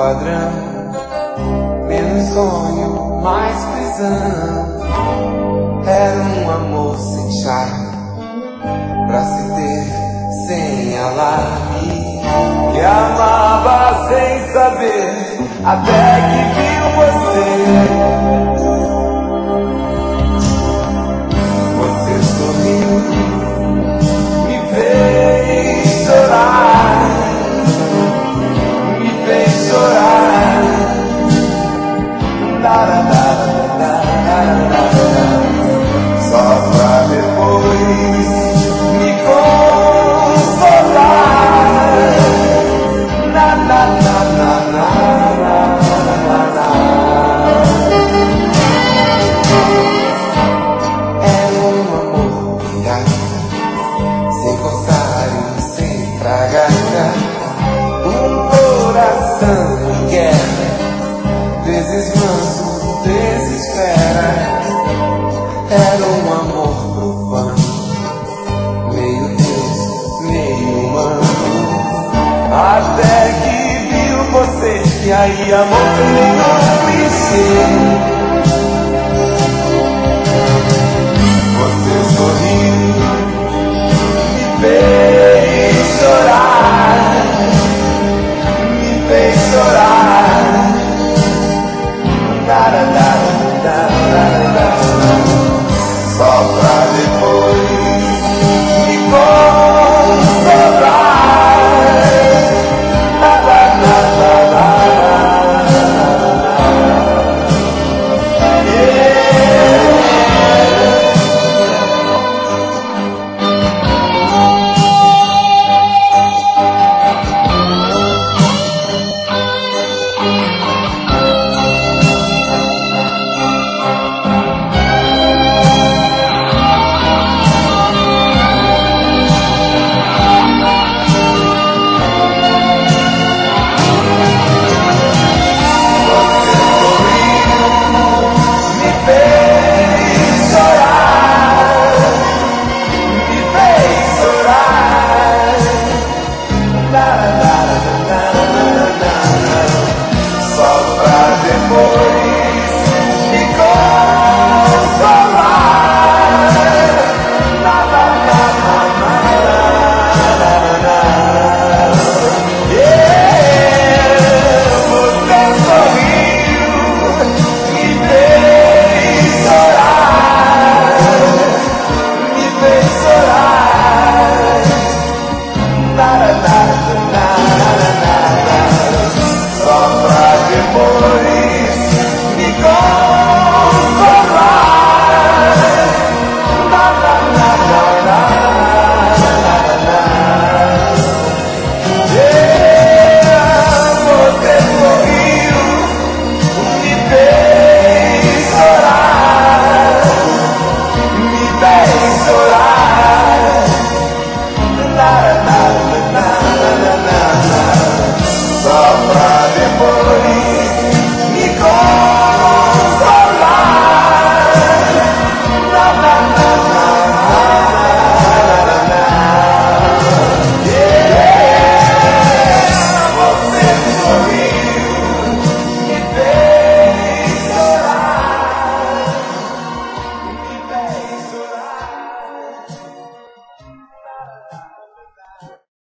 padrão, menos sonho, mais prisão. Era um amor sem charme, pra se ter sem alarme, que amava sem saber, até que viu você. Você sorriu, me fez chorar, me fez chorar. Só pra depois me consolar. Na, na, na, na, na, na, na. Era um amor pirata, sem corsário, sem fragata, um coração em guerra, vezes manso, vezes fera. Era um amor profano, meio Deus, meio humano, até que viu você, e aí amor virou clichê. Você sorriu,